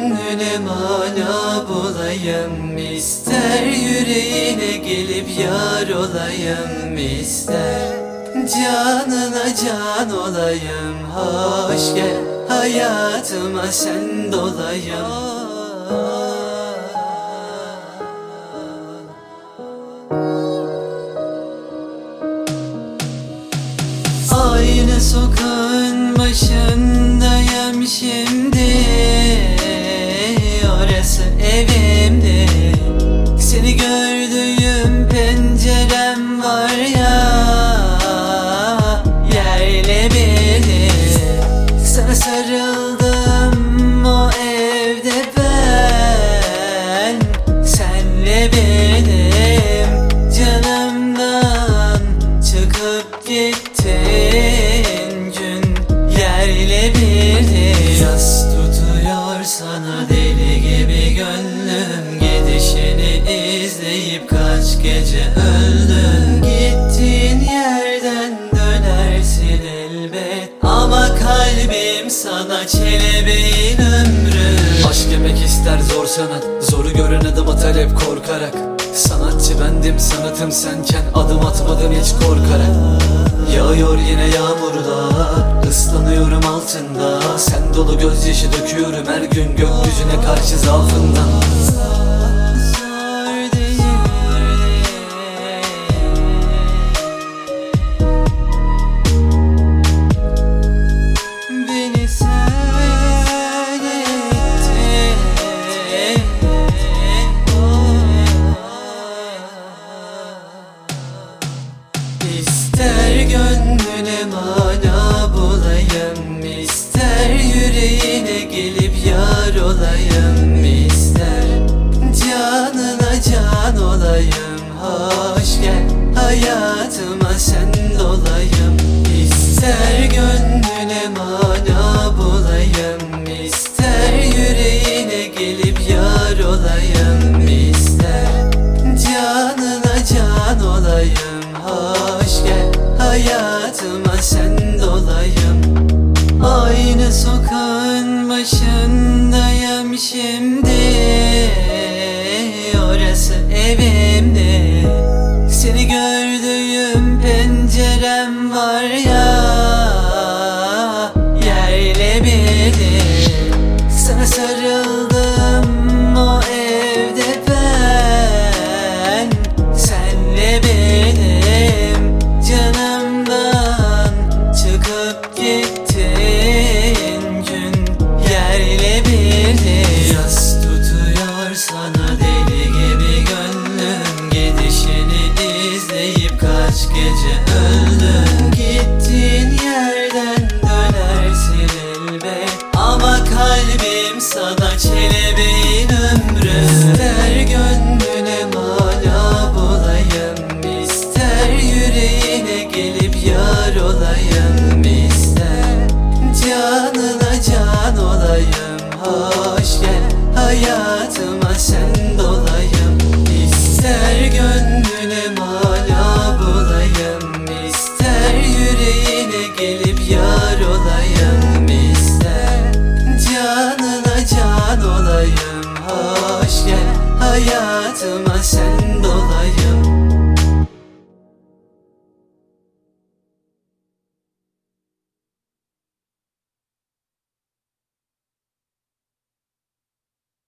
gönlüne mana bulayım, ister yüreğine gelip yar olayım, ister canına can olayım. Hoş gel hayatıma sen dolayım. Aynı sokağın başındayım şimdi, orası evimdi. Seni gördüğüm pencerem var ya, yerle birdir. Sana sarıldım o evde ben, senle benim canımdan çıkıp gittin gün yerle birdir. Yas tutuyor sana deli gibi gönlüm, gidişini izleyip kaç gece öldüm. Gittiğin yerden dönersin elbet, ama kalbim sana kelebeğin ömrü. Aşk yemek ister zor sanat, zoru gören adım atar hep korkarak. Sanatçı bendim sanatım senken, adım atmadım hiç korkarak. Yağıyor yine yağmurlar, ıslanıyorum altında. Sen dolu gözyaşı döküyorum her gün gökyüzüne karşı zaafından. İster gönlüne mana bulayım, ister yüreğine gelip yar olayım, ister canına can olayım. Hoş gel hayatıma sen dolayım. İster gönlüne mana bulayım, ister yüreğine gelip yar olayım, ister canına can olayım. Hoş gel hayatıma sen dolayım. Aynı sokağın başındayım şimdi, orası evimdi. Seni gördüğüm pencerem var ya,